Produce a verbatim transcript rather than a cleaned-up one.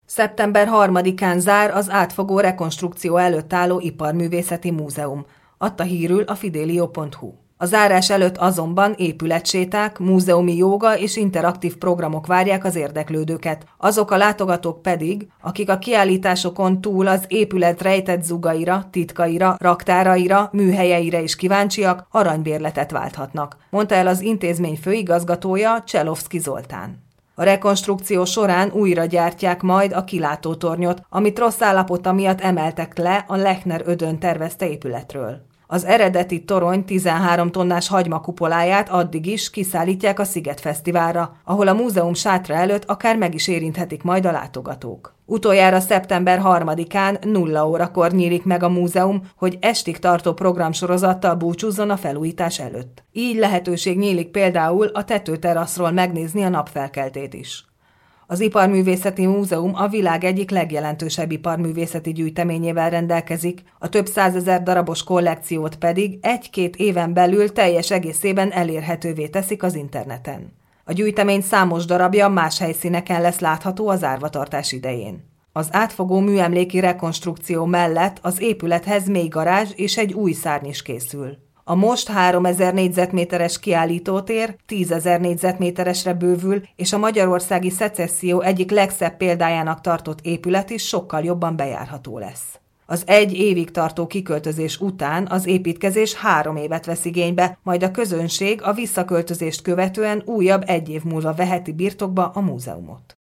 szeptember harmadikán zár az átfogó rekonstrukció előtt álló Iparművészeti Múzeum, adta hírül a fidelio pont hu. A zárás előtt azonban épületséták, múzeumi jóga és interaktív programok várják az érdeklődőket, azok a látogatók pedig, akik a kiállításokon túl az épület rejtett zugaira, titkaira, raktáraira, műhelyeire is kíváncsiak, aranybérletet válthatnak, mondta el az intézmény főigazgatója, Cselovszky Zoltán. A rekonstrukció során újra gyártják majd a kilátótornyot, amit rossz állapota miatt emeltek le a Lechner Ödön tervezte épületről. Az eredeti torony tizenhárom tonnás hagymakupoláját addig is kiszállítják a Sziget Fesztiválra, ahol a múzeum sátra előtt akár meg is érinthetik majd a látogatók. Utoljára szeptember harmadikán nulla órakor nyílik meg a múzeum, hogy estig tartó programsorozattal búcsúzzon a felújítás előtt. Így lehetőség nyílik például a tetőteraszról megnézni a napfelkeltét is. Az Iparművészeti Múzeum a világ egyik legjelentősebb iparművészeti gyűjteményével rendelkezik, a több százezer darabos kollekciót pedig egy-két éven belül teljes egészében elérhetővé teszik az interneten. A gyűjtemény számos darabja más helyszíneken lesz látható a zárvatartás idején. Az átfogó műemléki rekonstrukció mellett az épülethez mély garázs és egy új szárny is készül. A most háromezer négyzetméteres kiállítótér tízezer négyzetméteresre bővül, és a magyarországi szecesszió egyik legszebb példájának tartott épület is sokkal jobban bejárható lesz. Az egy évig tartó kiköltözés után az építkezés három évet vesz igénybe, majd a közönség a visszaköltözést követően újabb egy év múlva veheti birtokba a múzeumot.